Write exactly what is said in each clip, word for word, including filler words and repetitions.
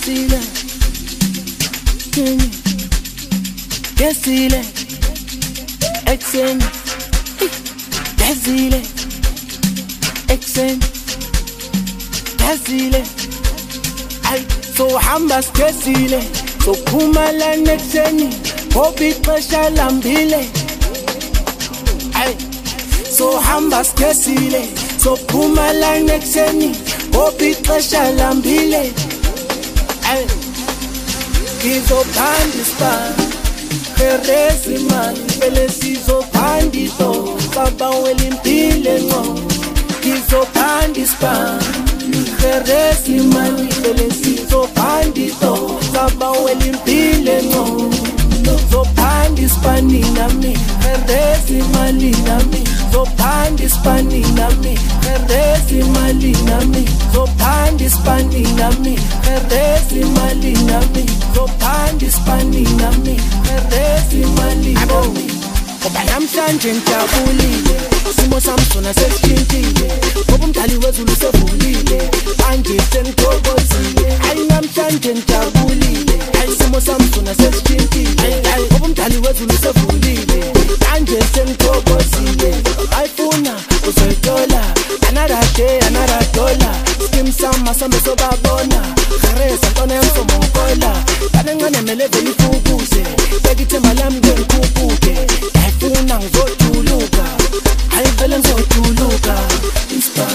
Desile, desile, exen, desile, exen, desile. Ay, so hambas desile, so kumala nexeni, hobi pressure lambile. Ay, so hambas desile, so kumala nexeni, hobi pressure lambile. Ay, ngizophandisa Kheresi mani vele sizophandisa Baba welimpile ngo Ngizophandisa Kheresi mani vele sizophandisa Baba welimpile ngo Zophandisa nina mi Kheresi mali nami Zophandisa nina mi Kheresi mali nami Zophandisa nina mi Kheresi mali nami Zophandisa nina mi Kheresi mali nami Ngoba namhlanje ngijabulile Simo sami sona sesitshintshile Ngoba umdali wezulu sevulile Manje sengithokozile Hayi namhlanje ngijabulile Hayi simo sami sona sesitshintshile Ngoba umdali wezulu sevulile Manje sengithokozile Ayifuna uzoyithola Another day, another dollar Skim sama sami sobabona Kheresa ntona yangisomonkola Kanengane mele vele ifukuze Bekithemba lami ngikhuphuke Ayifuna ngizojuluka Hayi vele ngizojuluka Ispa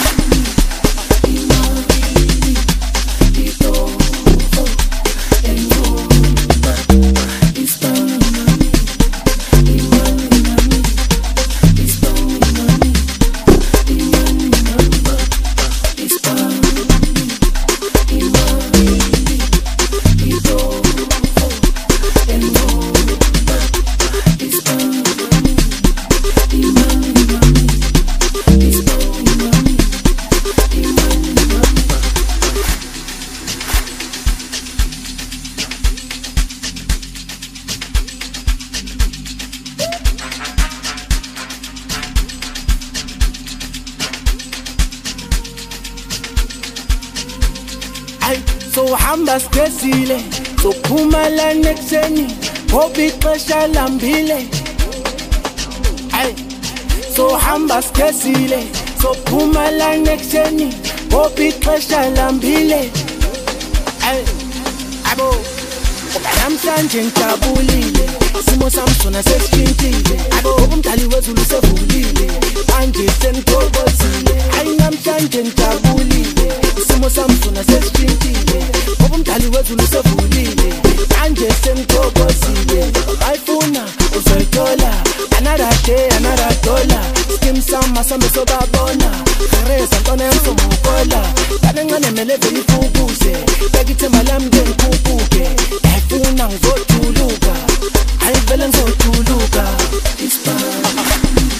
So hambas desile, so kumala nexeni, hobi pressure lambile. Ay, so hambas desile, so kumala nexeni, hobi pressure lambile. Ay, abo, namhlanje ngijabulile, simo sami sona sesitshintshile. Abo, umdali wezulu sevulile, manje sengithokozile. Ay, namhlanje ngijabulile, simo sami sona sesitshintshile. Ngoba umdali wezulu sevulile Manje sengithokozile Ayifuna uzoyithola Another day, another dollar Skim sama sami sobabona Kheresa ntona yangisomonkola Kanengane mele vele ifukuze Bekithemba lami ngikhuphuke Ayifuna ngizojuluka Hayi vele ngizojuluka Ispa